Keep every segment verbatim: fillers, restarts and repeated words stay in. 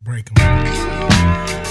break 'em.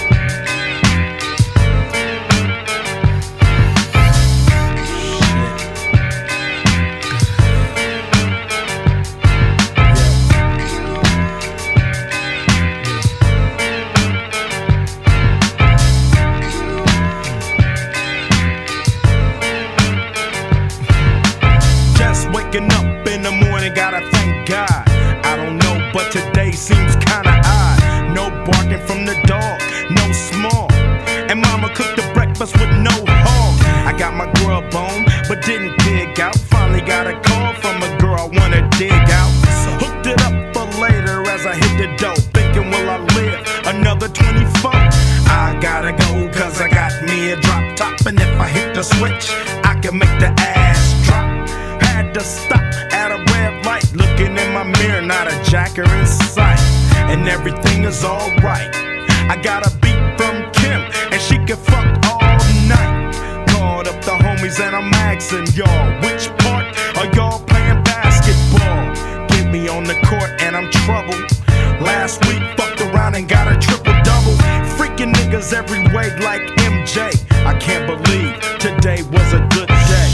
Waking up in the morning, gotta thank God. I don't know, but today seems kinda odd. No barking from the dog, no small. And mama cooked the breakfast with no hog. I got my grub on, but didn't dig out. Finally got a call from a girl I wanna dig out. Hooked it up for later as I hit the dope. Thinking, will I live another twenty-four? I gotta go, cause I got me a drop top. And if I hit the switch, I can make the ass drop. Had to stop at a red light, looking in my mirror, not a jacker in sight. And everything is alright. I got a beat from Kim, and she can fuck all night. Called up the homies and I'm asking y'all, which part are y'all playing basketball? Get me on the court and I'm troubled. Last week fucked around and got a triple double. Freaking niggas every way like M J. I can't believe today was a good day.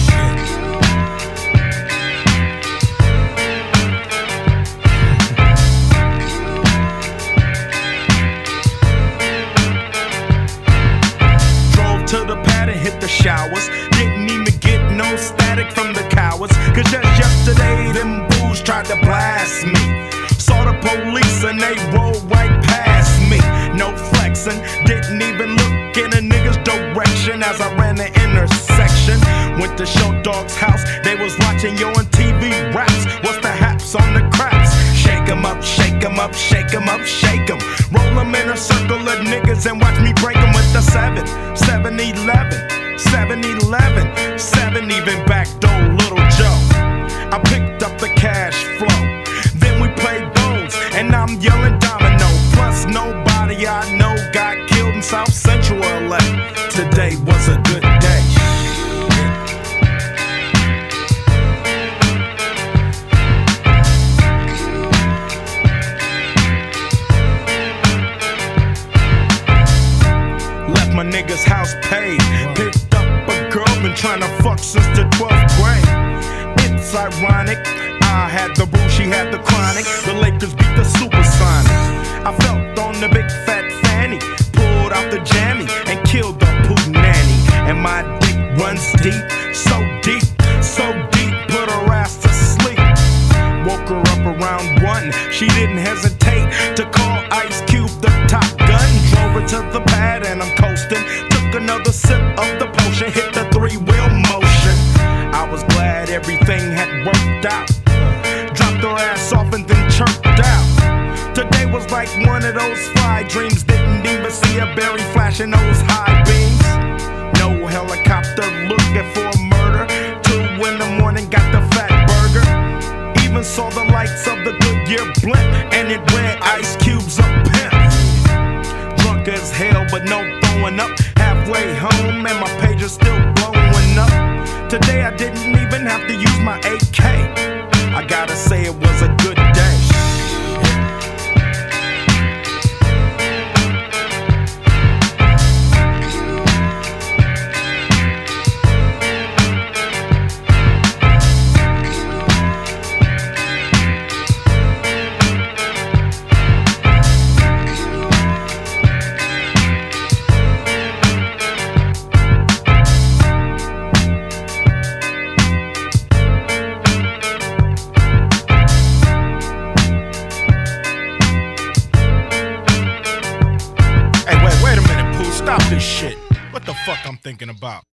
To the pad and hit the showers. Didn't even get no static from the cowards. Cause just yesterday them fools tried to blast me. Saw the police and they rolled right past me. No flexing, didn't even look in a nigga's direction as I ran the intersection. Went to Show Dog's house, they was watching yo on T V raps. What's the haps on the craps? Shake 'em up, shake 'em up, shake 'em up, shake 'em. Roll 'em in a circle of niggas and watch me break 'em with the seven, seven eleven, seven eleven, seven even backdoor Little Joe. I picked up the cash flow, then we played bones, and I'm yelling domino. Plus nobody I know got killed in South Central L A. Today was a good day. My nigga's house paid. Picked up a girl, been trying to fuck since the twelfth grade. It's ironic, I had the boo, she had the chronic. The Lakers beat the Supersonics. I felt on the big fat fanny, pulled out the jammy and killed the poo nanny. And my dick runs deep, so deep, so deep, put her ass to sleep. Woke her up around one, she didn't hesitate to call Ice Cube the Top Gun. Drove her to the pad and I'm coasting. Took another sip of the potion, hit the three-wheel motion. I was glad everything had worked out. Dropped her ass off and then chirped out. Today was like one of those fly dreams. Didn't even see a berry flashing those high beams. No helicopter looking for a murder. Two in the morning, got the fat burger. Even saw the lights of the Goodyear blimp, and it read Ice Cube's a pimp. Drunk as hell, but no throwing up. Halfway home, and my page is still blowing up. Today I didn't even have to use my A K. I gotta say it was a good day. Stop this shit. What the fuck I'm thinking about?